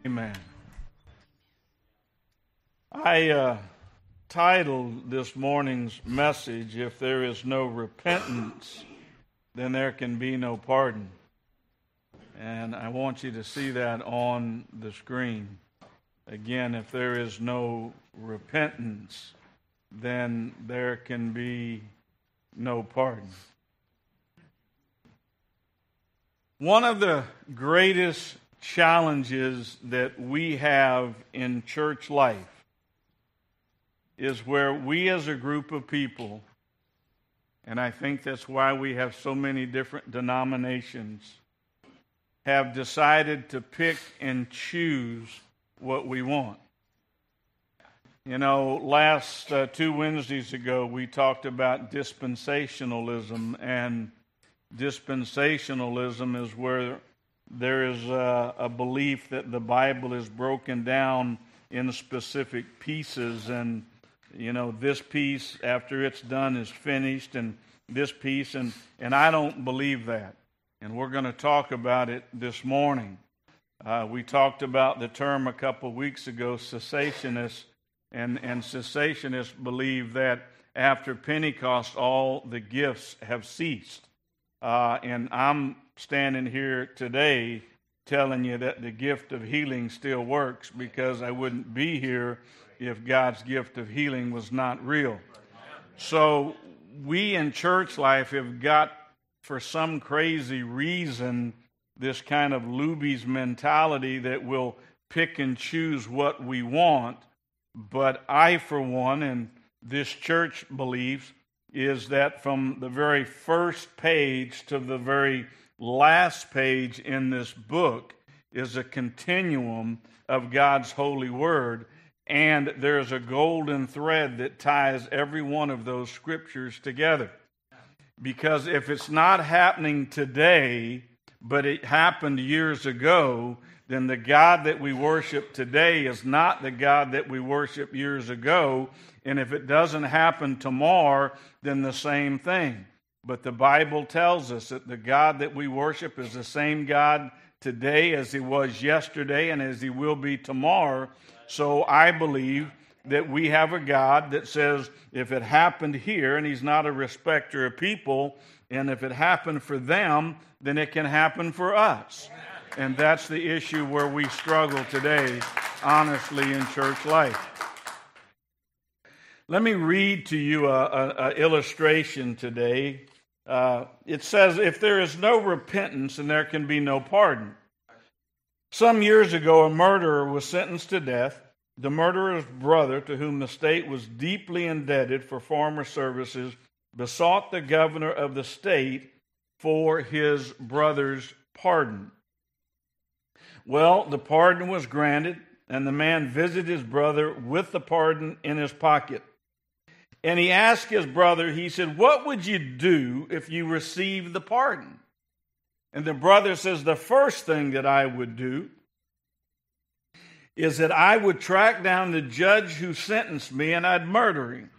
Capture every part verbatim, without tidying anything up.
Amen. I uh, titled this morning's message, "If there is no repentance, then there can be no pardon." And I want you to see that on the screen. Again, if there is no repentance, then there can be no pardon. One of the greatest challenges that we have in church life is where we as a group of people, and I think that's why we have so many different denominations, have decided to pick and choose what we want. You know, last uh, two Wednesdays ago, we talked about dispensationalism, and dispensationalism is where there is a, a belief that the Bible is broken down in specific pieces, and, you know, this piece, after it's done, is finished, and this piece, and, and I don't believe that. And we're going to talk about it this morning. Uh, we talked about the term a couple of weeks ago, cessationists, and, and cessationists believe that after Pentecost, all the gifts have ceased. Uh, and I'm standing here today telling you that the gift of healing still works, because I wouldn't be here if God's gift of healing was not real. So we in church life have got, for some crazy reason, this kind of Luby's mentality that we'll pick and choose what we want. But I, for one, and this church believes, is that from the very first page to the very last page in this book is a continuum of God's holy word, and there's a golden thread that ties every one of those scriptures together. Because if it's not happening today, but it happened years ago, then the God that we worship today is not the God that we worship years ago. And if it doesn't happen tomorrow, then the same thing. But the Bible tells us that the God that we worship is the same God today as he was yesterday and as he will be tomorrow. So I believe that we have a God that says if it happened here, and he's not a respecter of people, and if it happened for them, then it can happen for us. And that's the issue where we struggle today, honestly, in church life. Let me read to you an illustration today. Uh, it says, if there is no repentance, then there can be no pardon. Some years ago, a murderer was sentenced to death. The murderer's brother, to whom the state was deeply indebted for former services, besought the governor of the state for his brother's pardon. Well, the pardon was granted, and the man visited his brother with the pardon in his pocket. And he asked his brother, he said, "What would you do if you received the pardon?" And the brother says, "The first thing that I would do is that I would track down the judge who sentenced me and I'd murder him.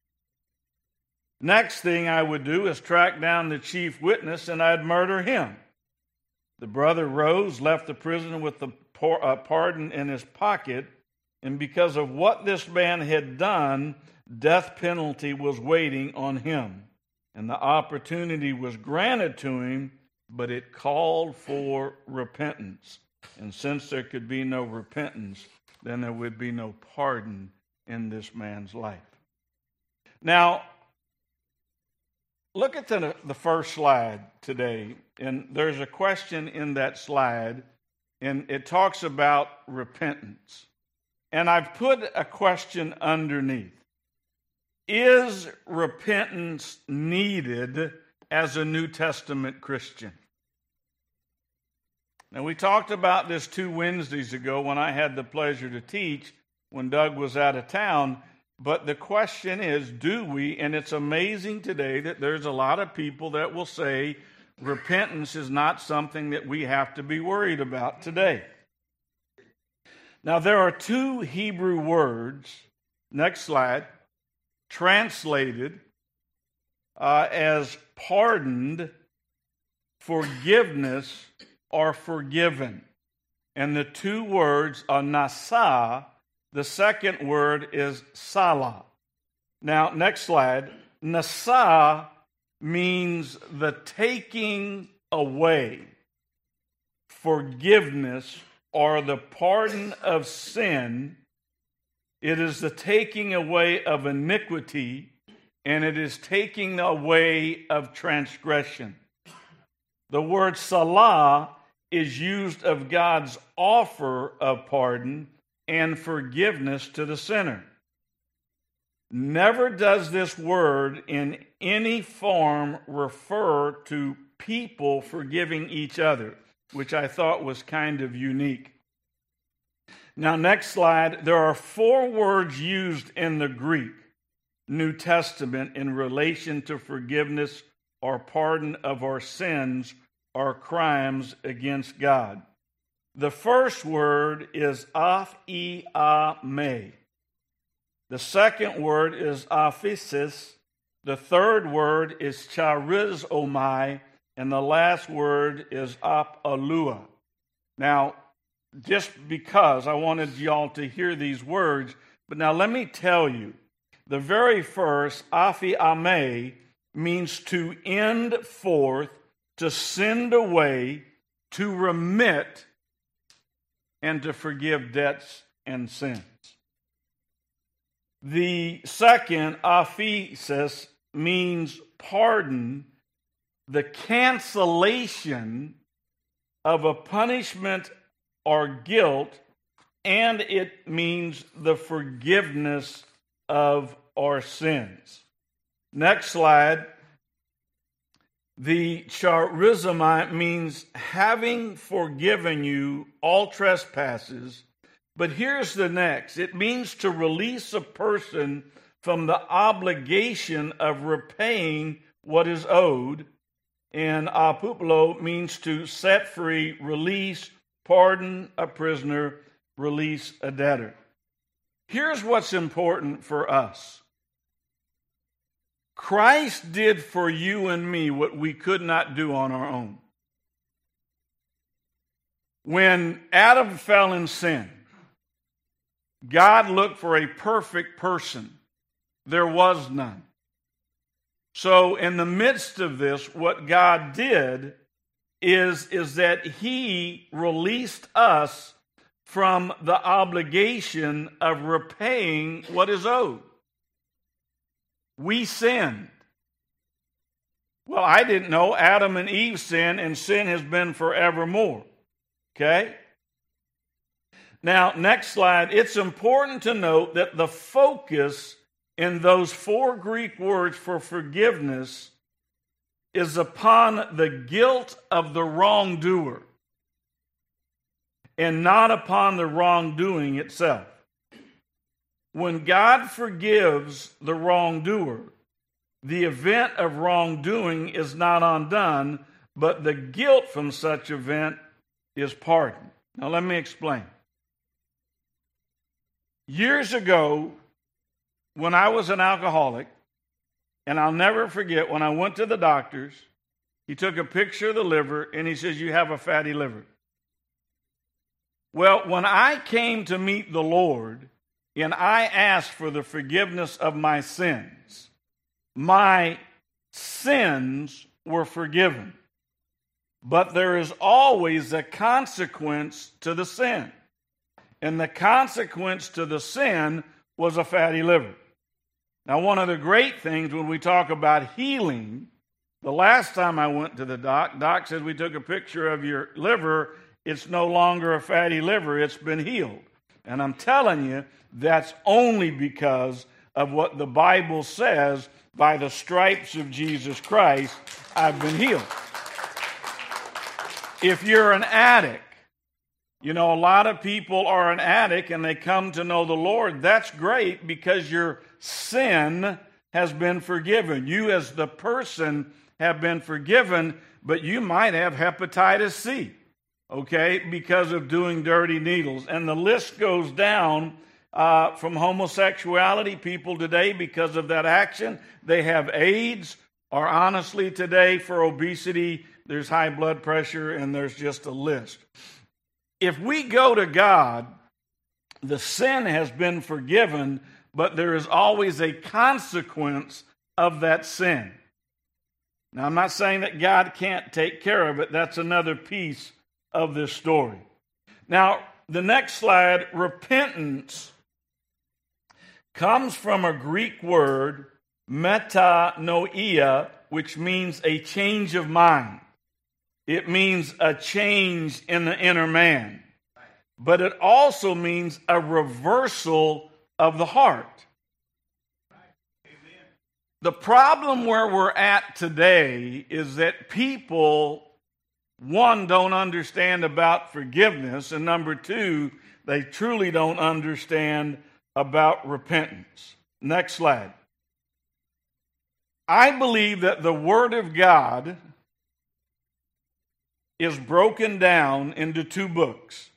Next thing I would do is track down the chief witness and I'd murder him." The brother rose, left the prison with the pardon in his pocket, and because of what this man had done, death penalty was waiting on him. And the opportunity was granted to him, but it called for repentance. And since there could be no repentance, then there would be no pardon in this man's life. Now, look at the, the first slide today, and there's a question in that slide, and it talks about repentance. And I've put a question underneath. Is repentance needed as a New Testament Christian? Now, we talked about this two Wednesdays ago when I had the pleasure to teach when Doug was out of town. But the question is, do we? And it's amazing today that there's a lot of people that will say repentance is not something that we have to be worried about today. Now, there are two Hebrew words, next slide, translated uh, as pardoned, forgiveness, or forgiven. And the two words are nasa. The second word is salah. Now, next slide. Nasa means the taking away, forgiveness, or the pardon of sin. It is the taking away of iniquity, and it is taking away of transgression. The word salah is used of God's offer of pardon and forgiveness to the sinner. Never does this word in any form refer to people forgiving each other, which I thought was kind of unique. Now, next slide. There are four words used in the Greek New Testament in relation to forgiveness or pardon of our sins or crimes against God. The first word is aphiame. The second word is aphesis. The third word is charizomai. And the last word is apalua. Now, just because I wanted y'all to hear these words, but now let me tell you, the very first, aphiame, means to end forth, to send away, to remit, and to forgive debts and sins. The second, aphesis, means pardon, the cancellation of a punishment or guilt, and it means the forgiveness of our sins. Next slide. The charizomai means having forgiven you all trespasses, but here's the next. It means to release a person from the obligation of repaying what is owed, and apupulo means to set free, release, pardon a prisoner, release a debtor. Here's what's important for us. Christ did for you and me what we could not do on our own. When Adam fell in sin, God looked for a perfect person. There was none. So in the midst of this, what God did is, is that he released us from the obligation of repaying what is owed. We sinned. Well, I didn't know Adam and Eve sinned, and sin has been forevermore. Okay? Now, next slide. It's important to note that the focus in those four Greek words for forgiveness is upon the guilt of the wrongdoer and not upon the wrongdoing itself. When God forgives the wrongdoer, the event of wrongdoing is not undone, but the guilt from such event is pardoned. Now let me explain. Years ago, when I was an alcoholic, and I'll never forget when I went to the doctors, he took a picture of the liver and he says, "You have a fatty liver." Well, when I came to meet the Lord and I asked for the forgiveness of my sins, my sins were forgiven. But there is always a consequence to the sin. And the consequence to the sin was a fatty liver. Now, one of the great things when we talk about healing, the last time I went to the doc, doc said we took a picture of your liver. It's no longer a fatty liver. It's been healed. And I'm telling you, that's only because of what the Bible says, by the stripes of Jesus Christ, I've been healed. If you're an addict, you know, a lot of people are an addict and they come to know the Lord. That's great because your sin has been forgiven. You as the person have been forgiven, but you might have hepatitis C, okay, because of doing dirty needles. And the list goes down uh, from homosexuality. People today, because of that action, they have AIDS, or honestly today for obesity, there's high blood pressure, and there's just a list. if we go to God, the sin has been forgiven, but there is always a consequence of that sin. Now, I'm not saying that God can't take care of it. That's another piece of this story. Now, the next slide, repentance, comes from a Greek word, metanoia, which means a change of mind. It means a change in the inner man. But it also means a reversal of the heart. The problem where we're at today is that people, one, don't understand about forgiveness, and number two, they truly don't understand about repentance. Next slide. I believe that the Word of God is broken down into two books.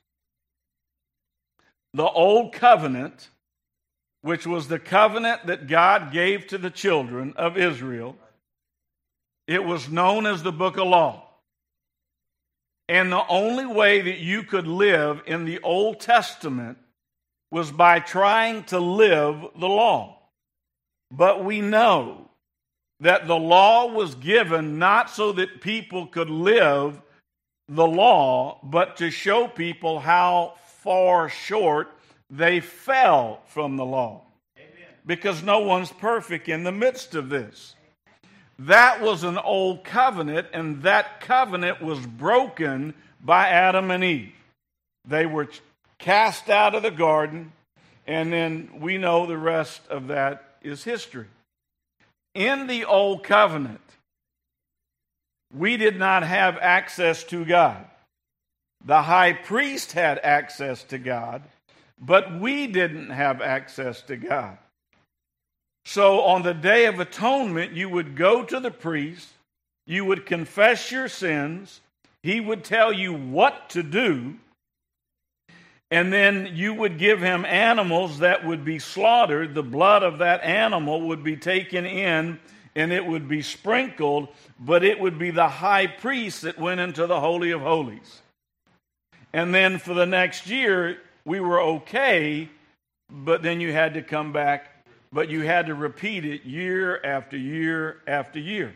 The Old Covenant, which was the covenant that God gave to the children of Israel. It was known as the Book of Law. And the only way that you could live in the Old Testament was by trying to live the law. But we know that the law was given not so that people could live the law, but to show people how far short they fell from the law. Amen. Because no one's perfect in the midst of this. That was an old covenant, and that covenant was broken by Adam and Eve. They were cast out of the garden, and then we know the rest of that is history. In the old covenant, we did not have access to God. The high priest had access to God, but we didn't have access to God. So on the Day of Atonement, you would go to the priest, you would confess your sins, he would tell you what to do, and then you would give him animals that would be slaughtered. The blood of that animal would be taken in, and it would be sprinkled, but it would be the high priest that went into the Holy of Holies. And then for the next year, we were okay, but then you had to come back, but you had to repeat it year after year after year.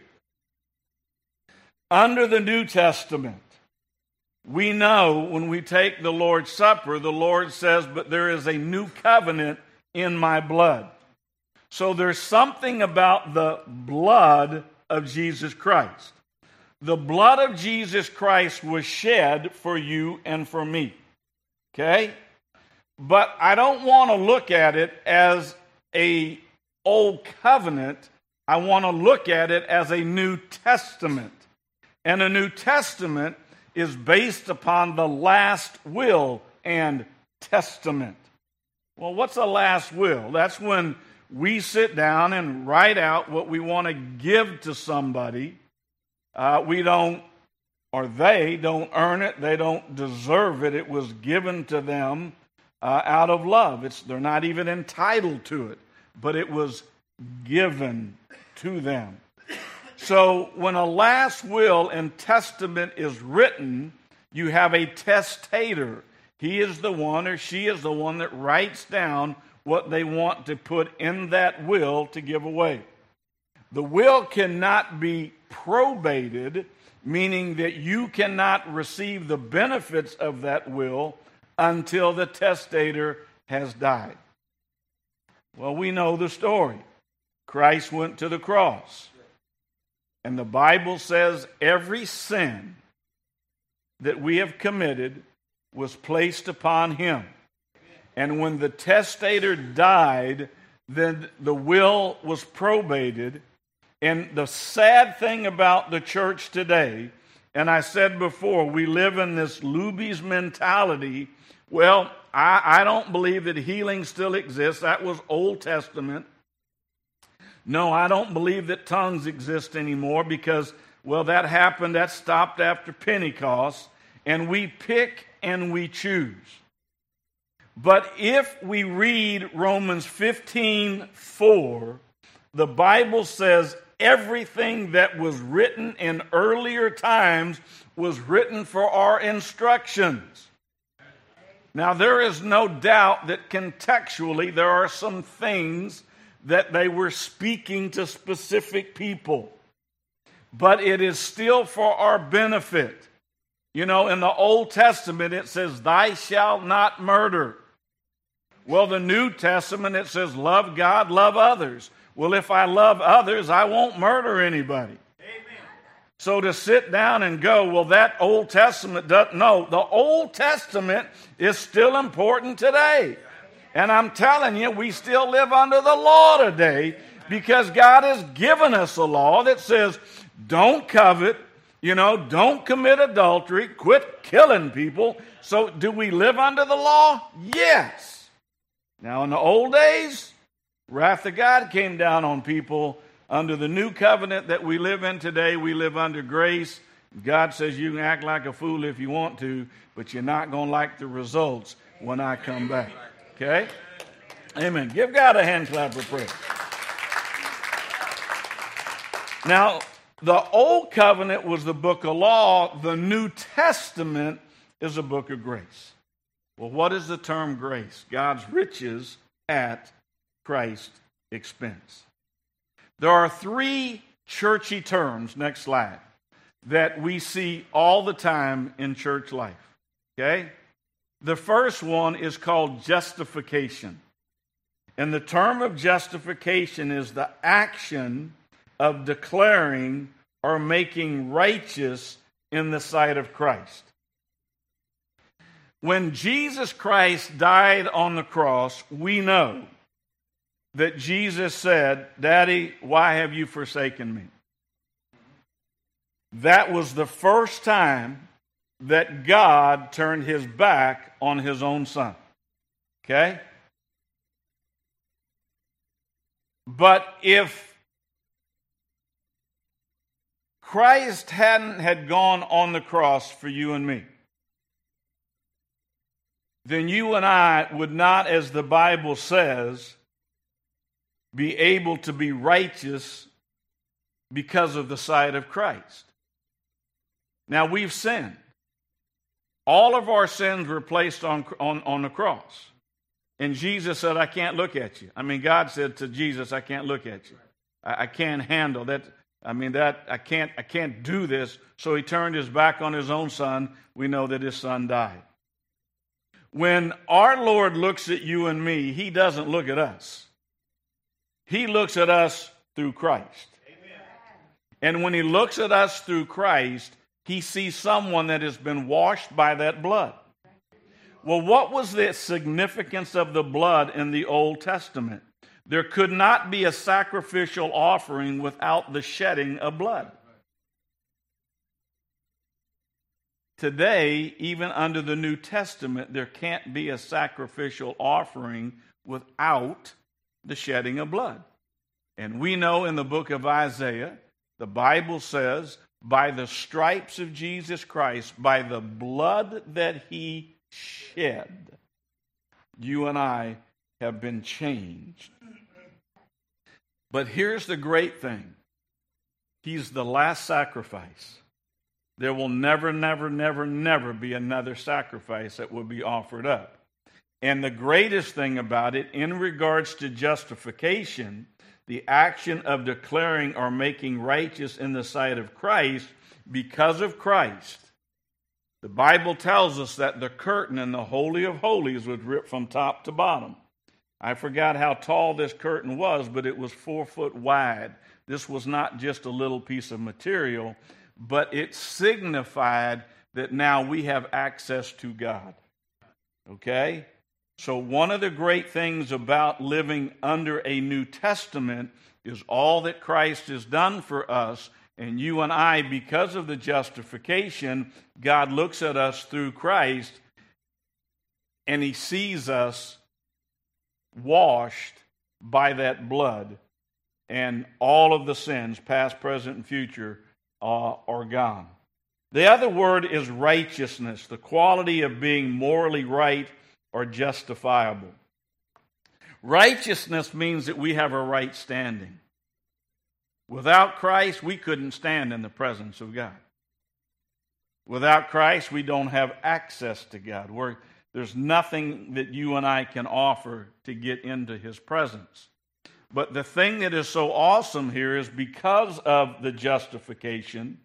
Under the New Testament, we know when we take the Lord's Supper, the Lord says, but there is a new covenant in my blood. So there's something about the blood of Jesus Christ. The blood of Jesus Christ was shed for you and for me. Okay? But I don't want to look at it as a old covenant. I want to look at it as a New Testament. And a New Testament is based upon the last will and testament. Well, what's a last will? That's when we sit down and write out what we want to give to somebody. Uh, we don't, or they don't earn it. They don't deserve it. It was given to them uh, out of love. It's, they're not even entitled to it, but it was given to them. So when a last will and testament is written, you have a testator. He is the one or she is the one that writes down what they want to put in that will to give away. The will cannot be probated, meaning that you cannot receive the benefits of that will until the testator has died. Well, we know the story. Christ went to the cross. And the Bible says every sin that we have committed was placed upon him. And when the testator died, then the will was probated. And the sad thing about the church today, and I said before, we live in this Luby's mentality. Well, I, I don't believe that healing still exists. That was Old Testament. No, I don't believe that tongues exist anymore because, well, that happened, that stopped after Pentecost, and we pick and we choose. But if we read Romans fifteen four, the Bible says everything that was written in earlier times was written for our instructions. Now, there is no doubt that contextually there are some things that they were speaking to specific people, but it is still for our benefit. You know, in the Old Testament it says, "Thou shalt not murder." Well, the New Testament it says, "Love God, love others." Well, if I love others, I won't murder anybody. So to sit down and go, well, that Old Testament doesn't, no, the Old Testament is still important today. And I'm telling you, we still live under the law today because God has given us a law that says, don't covet, you know, don't commit adultery, quit killing people. So do we live under the law? Yes. Now in the old days, wrath of God came down on people. Under the new covenant that we live in today, we live under grace. God says you can act like a fool if you want to, but you're not going to like the results when I come back. Okay? Amen. Give God a hand clap of praise. Now, the Old Covenant was the book of law. The New Testament is a book of grace. Well, what is the term grace? God's riches at Christ's expense. There are three churchy terms, next slide, that we see all the time in church life. Okay? The first one is called justification. And the term of justification is the action of declaring or making righteous in the sight of Christ. When Jesus Christ died on the cross, we know that Jesus said, "Daddy, why have you forsaken me?" That was the first time that God turned his back on his own son. Okay? But if Christ hadn't had gone on the cross for you and me, then you and I would not, as the Bible says, be able to be righteous because of the sight of Christ. Now, we've sinned. All of our sins were placed on, on, on the cross. And Jesus said, "I can't look at you." I mean, God said to Jesus, "I can't look at you. I, I can't handle that. I mean, that I can't, I can't do this." So he turned his back on his own son. We know that his son died. When our Lord looks at you and me, he doesn't look at us. He looks at us through Christ. Amen. And when he looks at us through Christ, he sees someone that has been washed by that blood. Well, what was the significance of the blood in the Old Testament? There could not be a sacrificial offering without the shedding of blood. Today, even under the New Testament, there can't be a sacrificial offering without the shedding of blood. And we know in the book of Isaiah, the Bible says, by the stripes of Jesus Christ, by the blood that he shed, you and I have been changed. But here's the great thing. He's the last sacrifice. There will never, never, never, never be another sacrifice that will be offered up. And the greatest thing about it, in regards to justification, the action of declaring or making righteous in the sight of Christ, because of Christ, the Bible tells us that the curtain in the Holy of Holies was ripped from top to bottom. I forgot how tall this curtain was, but it was four foot wide. This was not just a little piece of material, but it signified that now we have access to God. Okay? So one of the great things about living under a New Testament is all that Christ has done for us. And you and I, because of the justification, God looks at us through Christ and he sees us washed by that blood. And all of the sins, past, present, and future, uh, are gone. The other word is righteousness, the quality of being morally right or justifiable. Righteousness means that we have a right standing. Without Christ, we couldn't stand in the presence of God. Without Christ, we don't have access to God. We're, There's nothing that you and I can offer to get into his presence. But the thing that is so awesome here is because of the justification,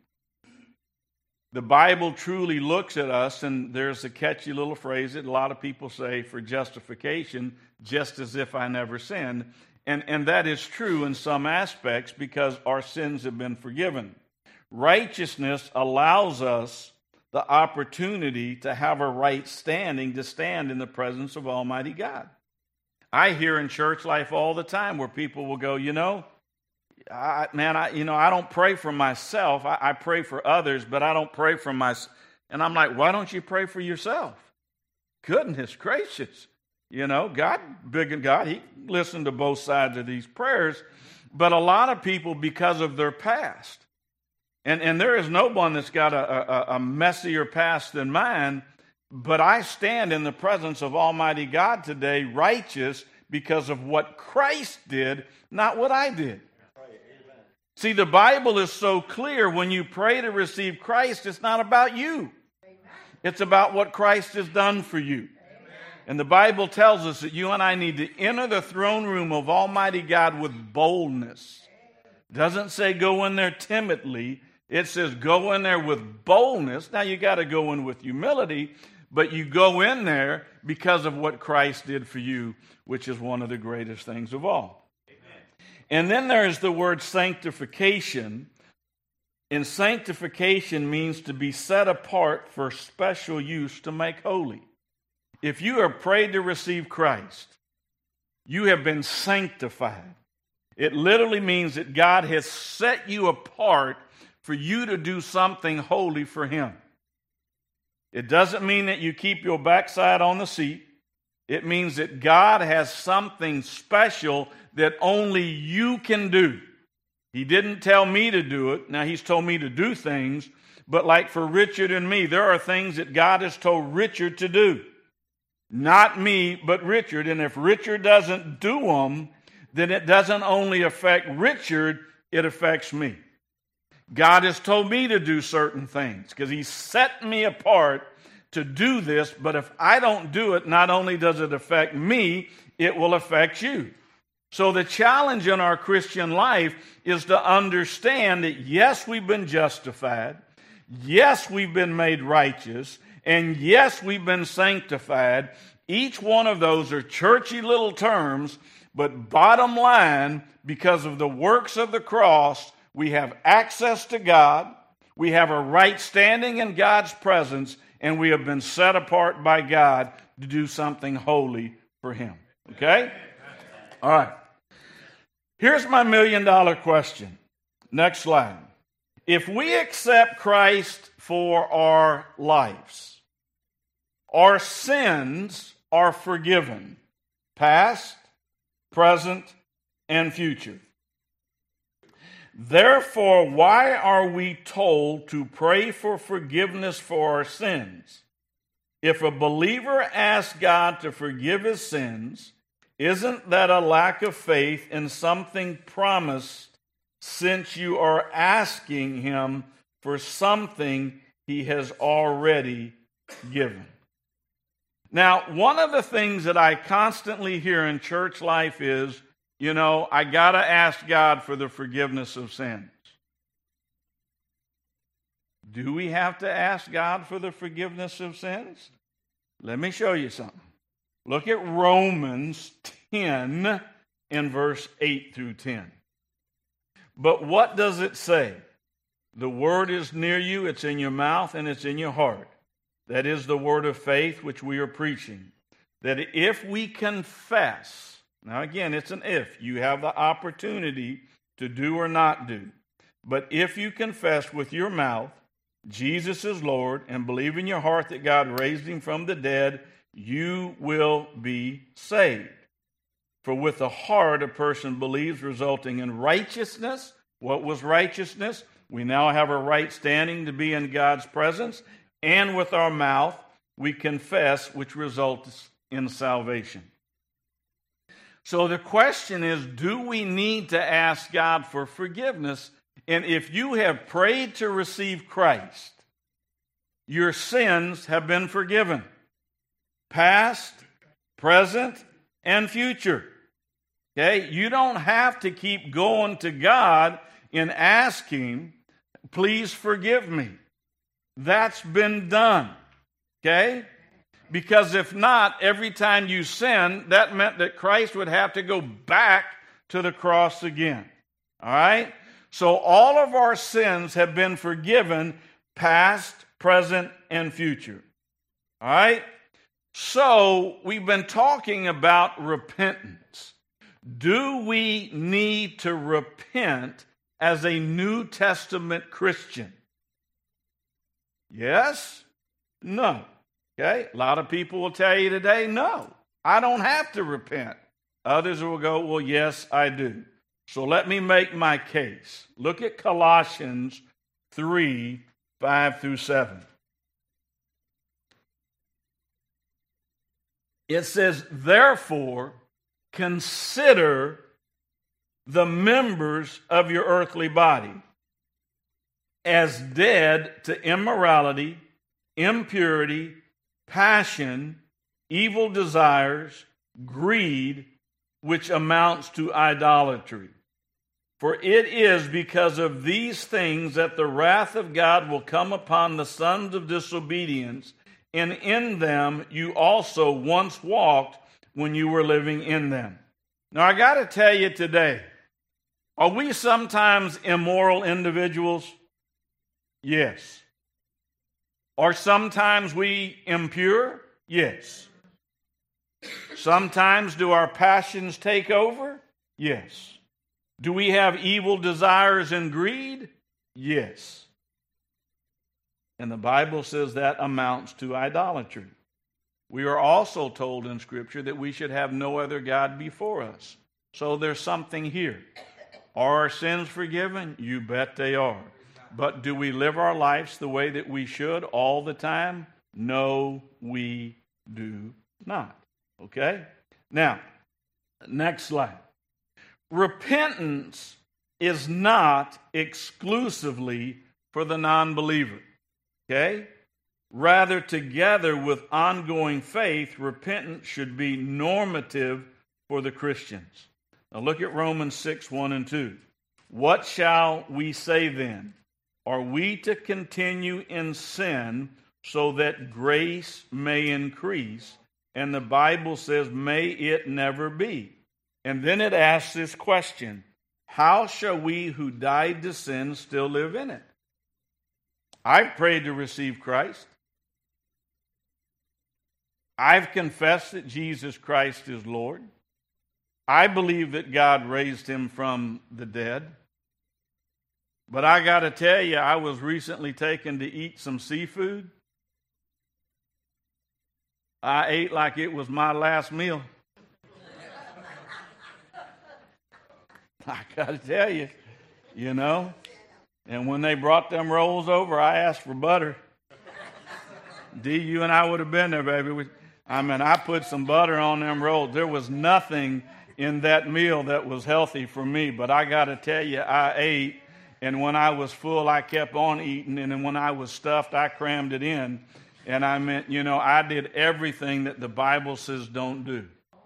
the Bible truly looks at us, and there's a catchy little phrase that a lot of people say for justification, just as if I never sinned. And, and that is true in some aspects because our sins have been forgiven. Righteousness allows us the opportunity to have a right standing to stand in the presence of Almighty God. I hear in church life all the time where people will go, you know, I, man, I, you know, I don't pray for myself. I, I pray for others, but I don't pray for myself. And I'm like, why don't you pray for yourself? Goodness gracious. You know, God, big and God, he listened to both sides of these prayers. But a lot of people, because of their past, and, and there is no one that's got a, a, a messier past than mine, but I stand in the presence of Almighty God today righteous because of what Christ did, not what I did. See, the Bible is so clear. When you pray to receive Christ, it's not about you. It's about what Christ has done for you. And the Bible tells us that you and I need to enter the throne room of Almighty God with boldness. It doesn't say go in there timidly. It says go in there with boldness. Now, you got to go in with humility, but you go in there because of what Christ did for you, which is one of the greatest things of all. Amen. And then there's the word sanctification. And sanctification means to be set apart for special use to make holy. If you are prayed to receive Christ, you have been sanctified. It literally means that God has set you apart for you to do something holy for him. It doesn't mean that you keep your backside on the seat. It means that God has something special that only you can do. He didn't tell me to do it. Now, he's told me to do things. But like for Richard and me, there are things that God has told Richard to do. Not me, but Richard. And if Richard doesn't do them, then it doesn't only affect Richard, it affects me. God has told me to do certain things because he set me apart to do this. But if I don't do it, not only does it affect me, it will affect you. So the challenge in our Christian life is to understand that yes, we've been justified. Yes, we've been made righteous. And yes, we've been sanctified. Each one of those are churchy little terms. But bottom line, because of the works of the cross, we have access to God, we have a right standing in God's presence, and we have been set apart by God to do something holy for him. Okay? All right. Here's my million dollar question. Next slide. If we accept Christ for our lives, our sins are forgiven, past, present, and future. Therefore, why are we told to pray for forgiveness for our sins? If a believer asks God to forgive his sins, isn't that a lack of faith in something promised, since you are asking him for something he has already given? Now, one of the things that I constantly hear in church life is, you know, I got to ask God for the forgiveness of sins. Do we have to ask God for the forgiveness of sins? Let me show you something. Look at Romans ten in verse eight through ten. But what does it say? The word is near you, it's in your mouth, and it's in your heart. That is the word of faith which we are preaching. That if we confess, now again, it's an if. You have the opportunity to do or not do. But if you confess with your mouth Jesus is Lord and believe in your heart that God raised him from the dead, you will be saved. For with the heart a person believes, resulting in righteousness. What was righteousness? We now have a right standing to be in God's presence. And with our mouth we confess, which results in salvation. So the question is, do we need to ask God for forgiveness? And if you have prayed to receive Christ, your sins have been forgiven. past, present, and future. Okay? You don't have to keep going to God and asking, please forgive me. That's been done. Okay? Because if not, every time you sin, that meant that Christ would have to go back to the cross again. All right? So all of our sins have been forgiven, past, present, and future. All right? So we've been talking about repentance. Do we need to repent as a New Testament Christian? Yes? No. Okay? A lot of people will tell you today, no, I don't have to repent. Others will go, well, yes, I do. So let me make my case. Look at Colossians three, five through seven. It says, therefore, consider the members of your earthly body as dead to immorality, impurity, passion, evil desires, greed, which amounts to idolatry. For it is because of these things that the wrath of God will come upon the sons of disobedience, and in them you also once walked when you were living in them. Now I got to tell you today, are we sometimes immoral individuals? Yes. Are sometimes we impure? Yes. Sometimes do our passions take over? Yes. Do we have evil desires and greed? Yes. And the Bible says that amounts to idolatry. We are also told in Scripture that we should have no other God before us. So there's something here. Are our sins forgiven? You bet they are. But do we live our lives the way that we should all the time? No, we do not. Okay? Now, next slide. Repentance is not exclusively for the non-believer. Okay? Rather, together with ongoing faith, repentance should be normative for the Christians. Now look at Romans six, one and two. What shall we say then? Are we to continue in sin so that grace may increase? And the Bible says, may it never be. And then it asks this question, how shall we who died to sin still live in it? I've prayed to receive Christ. I've confessed that Jesus Christ is Lord. I believe that God raised him from the dead. But I got to tell you, I was recently taken to eat some seafood. I ate like it was my last meal. I got to tell you, you know. And when they brought them rolls over, I asked for butter. D, you and I would have been there, baby. I mean, I put some butter on them rolls. There was nothing in that meal that was healthy for me. But I got to tell you, I ate. And when I was full, I kept on eating. And then when I was stuffed, I crammed it in. And I meant, you know, I did everything that the Bible says don't do.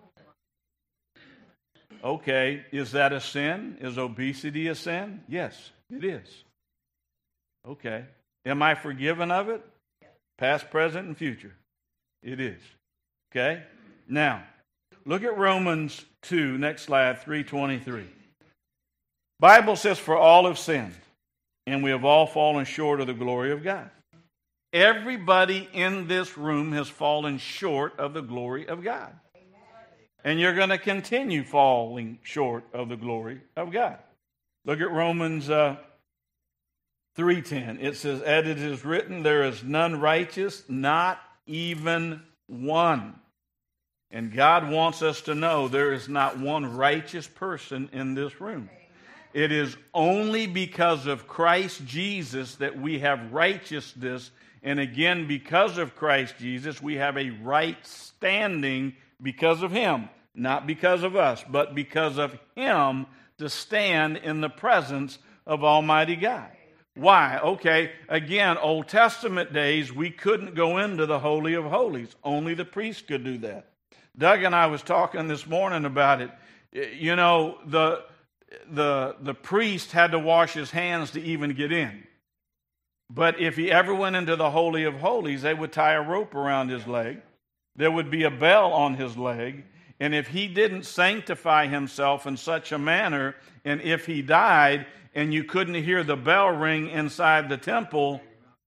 Okay, is that a sin? Is obesity a sin? Yes, it is. Okay. Am I forgiven of it? Past, present, and future. It is. Okay? Now, look at Romans two, next slide, three twenty-three. Bible says, for all have sinned, and we have all fallen short of the glory of God. Everybody in this room has fallen short of the glory of God. And you're going to continue falling short of the glory of God. Look at Romans uh, three ten. It says, as it is written, there is none righteous, not even one. And God wants us to know there is not one righteous person in this room. It is only because of Christ Jesus that we have righteousness. And again, because of Christ Jesus, we have a right standing because of him. Not because of us, but because of him to stand in the presence of Almighty God. Why? Okay, again, Old Testament days, we couldn't go into the Holy of Holies. Only the priest could do that. Doug and I was talking this morning about it. You know, the, the, the priest had to wash his hands to even get in. But if he ever went into the Holy of Holies, they would tie a rope around his leg. There would be a bell on his leg. And if he didn't sanctify himself in such a manner, and if he died and you couldn't hear the bell ring inside the temple,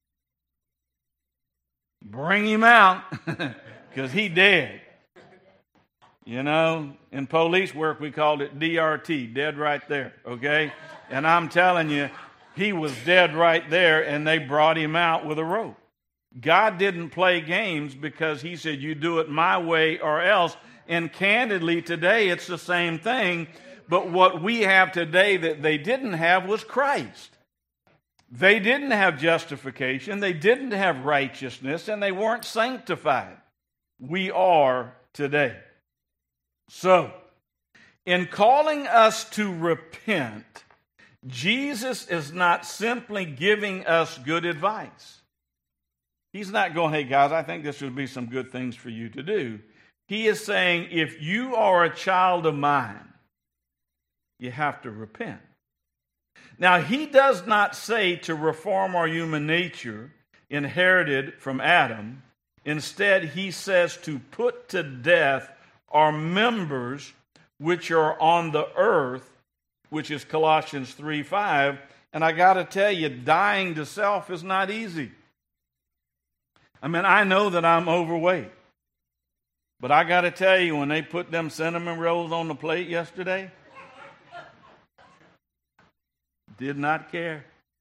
bring him out because he dead. You know, in police work we called it D R T, dead right there, okay? And I'm telling you, he was dead right there, and they brought him out with a rope. God didn't play games because he said, you do it my way or else. And candidly, today it's the same thing. But what we have today that they didn't have was Christ. They didn't have justification. They didn't have righteousness, and they weren't sanctified. We are today. So, in calling us to repent, Jesus is not simply giving us good advice. He's not going, hey guys, I think this would be some good things for you to do. He is saying, if you are a child of mine, you have to repent. Now, he does not say to reform our human nature inherited from Adam. Instead, he says to put to death our members which are on the earth, which is Colossians three five. And I got to tell you, dying to self is not easy. I mean, I know that I'm overweight. But I got to tell you, when they put them cinnamon rolls on the plate yesterday, did not care.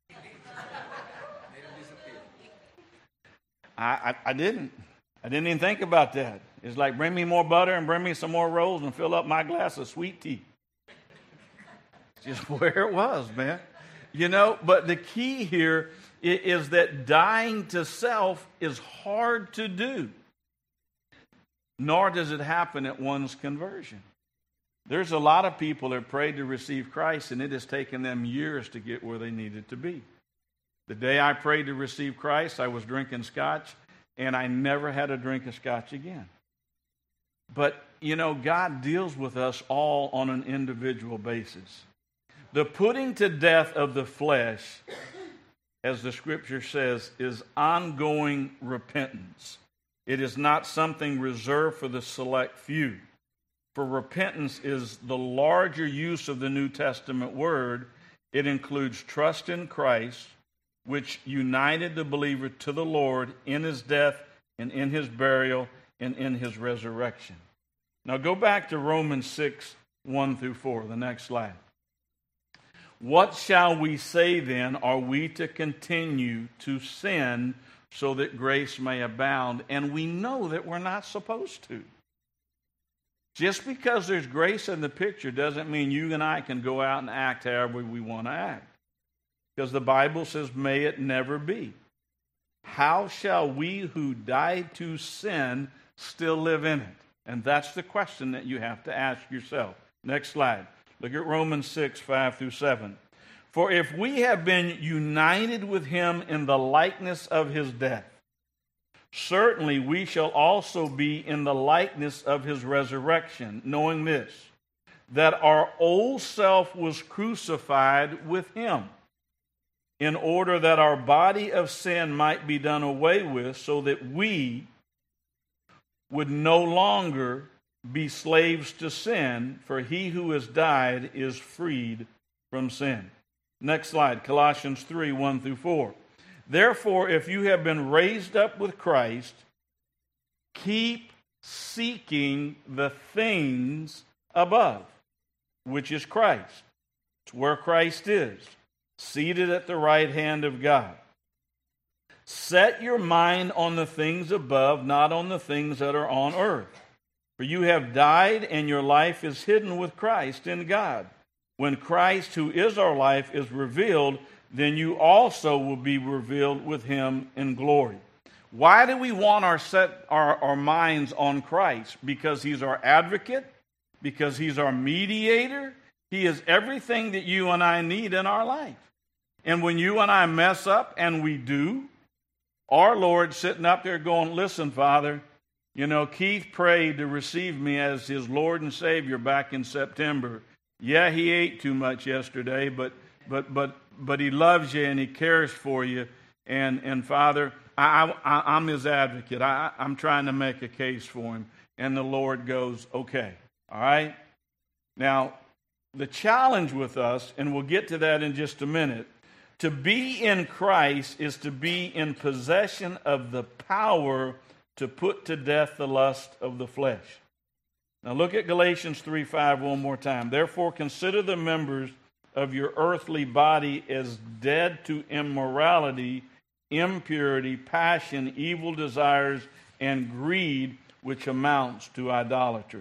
I, I, I didn't. I didn't even think about that. It's like, bring me more butter and bring me some more rolls and fill up my glass of sweet tea. It's just where it was, man. You know, but the key here is that dying to self is hard to do. Nor does it happen at one's conversion. There's a lot of people that prayed to receive Christ, and it has taken them years to get where they needed to be. The day I prayed to receive Christ, I was drinking scotch, and I never had a drink of scotch again. But, you know, God deals with us all on an individual basis. The putting to death of the flesh, as the Scripture says, is ongoing repentance. It is not something reserved for the select few. For repentance is the larger use of the New Testament word. It includes trust in Christ, which united the believer to the Lord in his death and in his burial and in his resurrection. Now go back to Romans six, one through four, the next slide. What shall we say then? Are we to continue to sin so that grace may abound? And we know that we're not supposed to. Just because there's grace in the picture doesn't mean you and I can go out and act however we want to act. Because the Bible says, may it never be. How shall we who died to sin still live in it? And that's the question that you have to ask yourself. Next slide. Look at Romans six, five through seven. For if we have been united with him in the likeness of his death, certainly we shall also be in the likeness of his resurrection, knowing this, that our old self was crucified with him, in order that our body of sin might be done away with, so that we would no longer be slaves to sin, for he who has died is freed from sin. Next slide, Colossians three, one through four. Therefore, if you have been raised up with Christ, keep seeking the things above, which is Christ. It's where Christ is, seated at the right hand of God. Set your mind on the things above, not on the things that are on earth. For you have died, and your life is hidden with Christ in God. When Christ, who is our life, is revealed, then you also will be revealed with him in glory. Why do we want our set our, our minds on Christ? Because he's our advocate, because he's our mediator. He is everything that you and I need in our life. And when you and I mess up, and we do, our Lord's sitting up there going, listen, Father, you know, Keith prayed to receive me as his Lord and Savior back in September. Yeah, he ate too much yesterday, but but but but he loves you and he cares for you. And and Father, I, I, I'm his advocate. I, I'm trying to make a case for him. And the Lord goes, okay, all right? Now, the challenge with us, and we'll get to that in just a minute, to be in Christ is to be in possession of the power to put to death the lust of the flesh. Now look at Galatians three five one more time. Therefore consider the members of your earthly body as dead to immorality, impurity, passion, evil desires, and greed, which amounts to idolatry.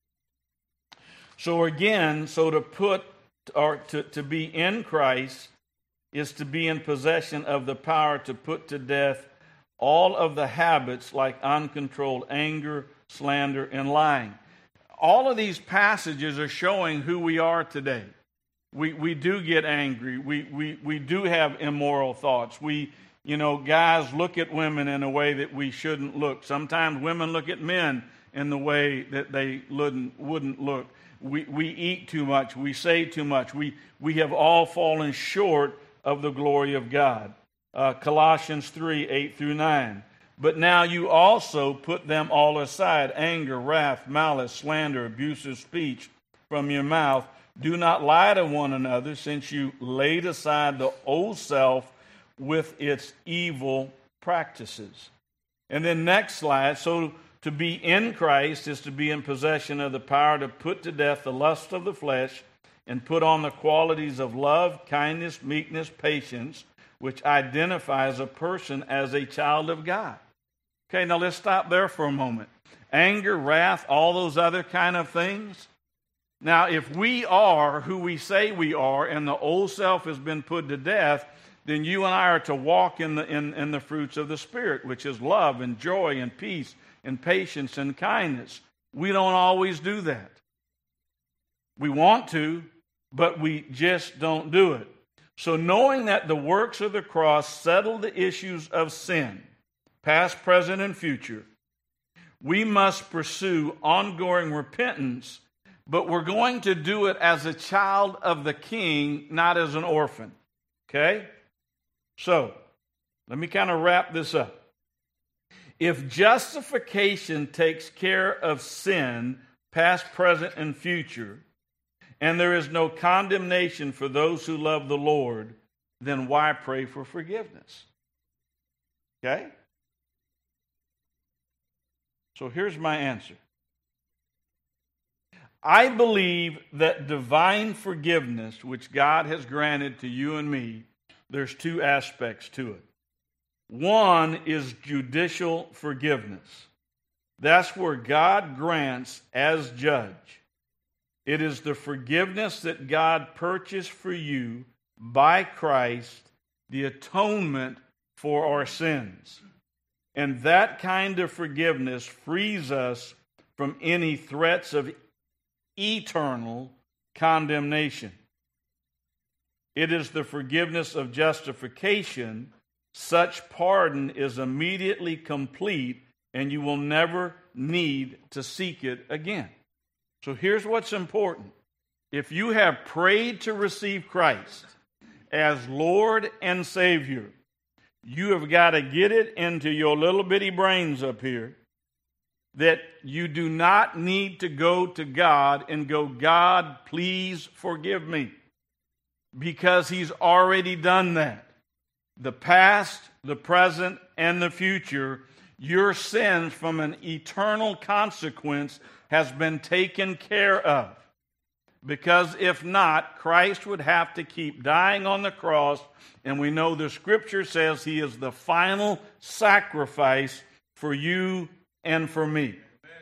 So again, so to put or to, to be in Christ is to be in possession of the power to put to death all of the habits like uncontrolled anger, slander, and lying. All of these passages are showing who we are today. We we do get angry. We we we do have immoral thoughts. We, you know, guys look at women in a way that we shouldn't look. Sometimes women look at men in the way that they wouldn't wouldn't look. We we eat too much. We say too much. We we have all fallen short of the glory of God. Uh, Colossians three, eight through nine. But now you also put them all aside, anger, wrath, malice, slander, abusive speech from your mouth. Do not lie to one another, since you laid aside the old self with its evil practices. And then next slide, so to be in Christ is to be in possession of the power to put to death the lust of the flesh and put on the qualities of love, kindness, meekness, patience, which identifies a person as a child of God. Okay, now let's stop there for a moment. Anger, wrath, all those other kind of things. Now, if we are who we say we are and the old self has been put to death, then you and I are to walk in the, in, in the fruits of the Spirit, which is love and joy and peace and patience and kindness. We don't always do that. We want to, but we just don't do it. So knowing that the works of the cross settle the issues of sin, past, present, and future, we must pursue ongoing repentance, but we're going to do it as a child of the King, not as an orphan. Okay? So, let me kind of wrap this up. If justification takes care of sin, past, present, and future, and there is no condemnation for those who love the Lord, then why pray for forgiveness? Okay? So here's my answer. I believe that divine forgiveness, which God has granted to you and me, there's two aspects to it. One is judicial forgiveness. That's where God grants as judge. It is the forgiveness that God purchased for you by Christ, the atonement for our sins. And that kind of forgiveness frees us from any threats of eternal condemnation. It is the forgiveness of justification. Such pardon is immediately complete, and you will never need to seek it again. So here's what's important. If you have prayed to receive Christ as Lord and Savior, you have got to get it into your little bitty brains up here that you do not need to go to God and go, God, please forgive me, because He's already done that. The past, the present, and the future, your sins from an eternal consequence has been taken care of. Because if not, Christ would have to keep dying on the cross, and we know the Scripture says He is the final sacrifice for you and for me.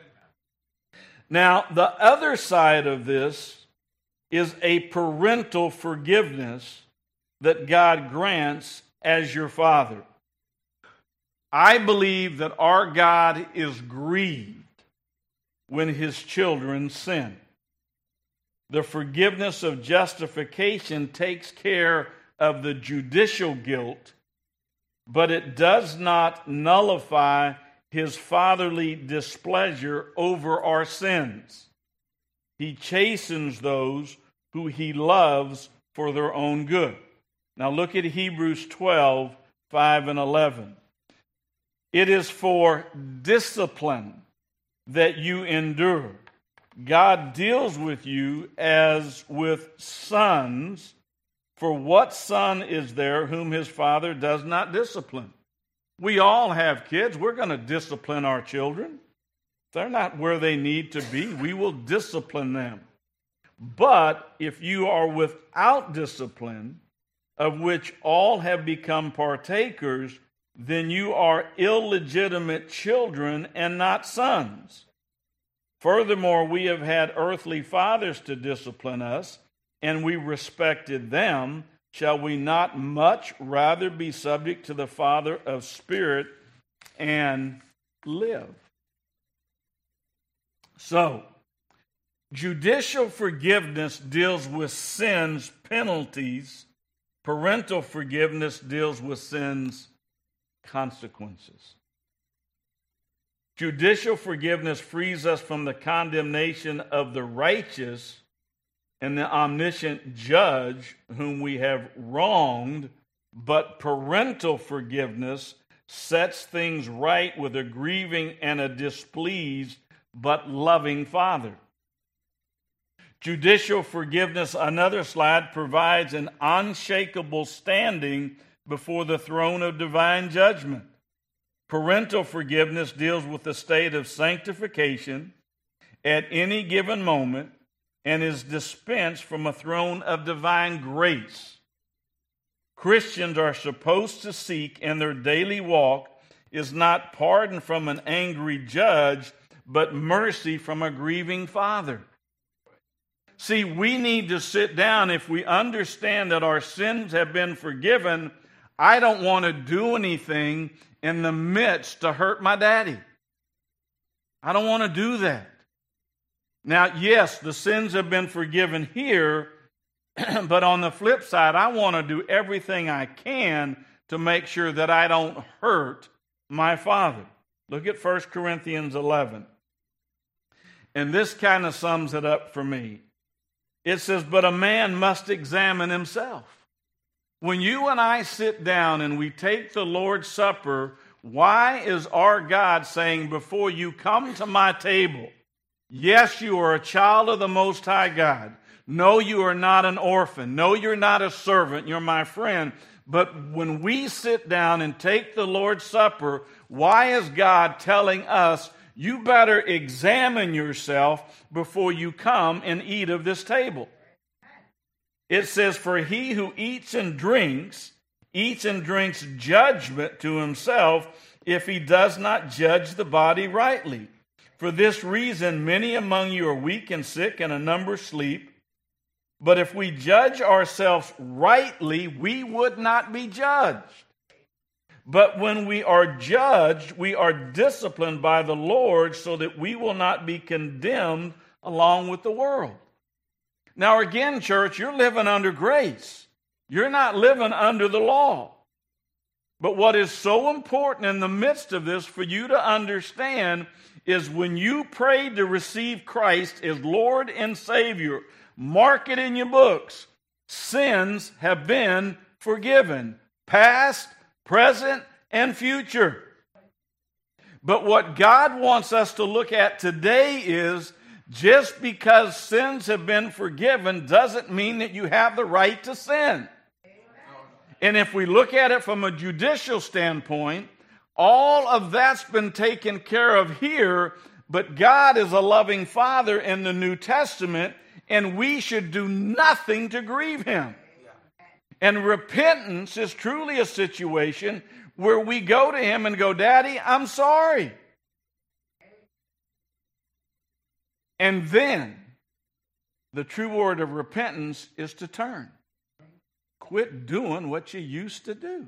Now, the other side of this is a parental forgiveness that God grants as your Father. I believe that our God is grieved when His children sin. The forgiveness of justification takes care of the judicial guilt, but it does not nullify his fatherly displeasure over our sins. He chastens those who he loves for their own good. Now look at Hebrews twelve, five and eleven. It is for discipline that you endure. God deals with you as with sons. For what son is there whom his father does not discipline? We all have kids. We're going to discipline our children. If they're not where they need to be, we will discipline them. But if you are without discipline, of which all have become partakers, then you are illegitimate children and not sons. Furthermore, we have had earthly fathers to discipline us, and we respected them. Shall we not much rather be subject to the Father of spirit and live? So, judicial forgiveness deals with sin's penalties. Parental forgiveness deals with sin's consequences. Judicial forgiveness frees us from the condemnation of the righteous and the omniscient judge whom we have wronged, but parental forgiveness sets things right with a grieving and a displeased but loving father. Judicial forgiveness, another slide, provides an unshakable standing before the throne of divine judgment. Parental forgiveness deals with the state of sanctification at any given moment and is dispensed from a throne of divine grace. Christians are supposed to seek in their daily walk is not pardon from an angry judge, but mercy from a grieving father. See, we need to sit down. If we understand that our sins have been forgiven, I don't want to do anything in the midst to hurt my daddy. I don't want to do that. Now, yes, the sins have been forgiven here, but on the flip side, I want to do everything I can to make sure that I don't hurt my father. Look at First Corinthians eleven. And this kind of sums it up for me. It says, but a man must examine himself. When you and I sit down and we take the Lord's Supper, why is our God saying, before you come to my table, yes, you are a child of the Most High God. No, you are not an orphan. No, you're not a servant. You're my friend. But when we sit down and take the Lord's Supper, why is God telling us, you better examine yourself before you come and eat of this table? It says, for he who eats and drinks, eats and drinks judgment to himself if he does not judge the body rightly. For this reason, many among you are weak and sick, and a number sleep. But if we judge ourselves rightly, we would not be judged. But when we are judged, we are disciplined by the Lord so that we will not be condemned along with the world. Now again, church, you're living under grace. You're not living under the law. But what is so important in the midst of this for you to understand is when you pray to receive Christ as Lord and Savior, mark it in your books. Sins have been forgiven, past, present, and future. But what God wants us to look at today is just because sins have been forgiven doesn't mean that you have the right to sin. And if we look at it from a judicial standpoint, all of that's been taken care of here, but God is a loving Father in the New Testament, and we should do nothing to grieve Him. And repentance is truly a situation where we go to Him and go, Daddy, I'm sorry. And then the true word of repentance is to turn. Quit doing what you used to do.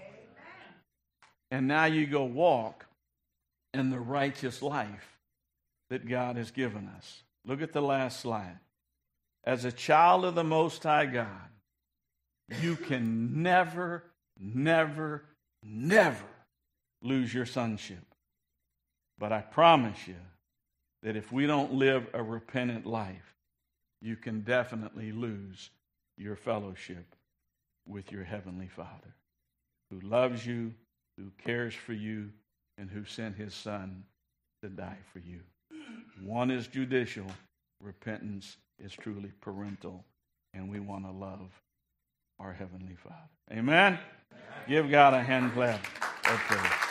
And now you go walk in the righteous life that God has given us. Look at the last slide. As a child of the Most High God, you can never, never, never lose your sonship. But I promise you that if we don't live a repentant life, you can definitely lose your fellowship with your Heavenly Father, who loves you, who cares for you, and who sent his Son to die for you. One is judicial. Repentance is truly parental. And we want to love our Heavenly Father. Amen? Amen. Give God a hand clap. Okay.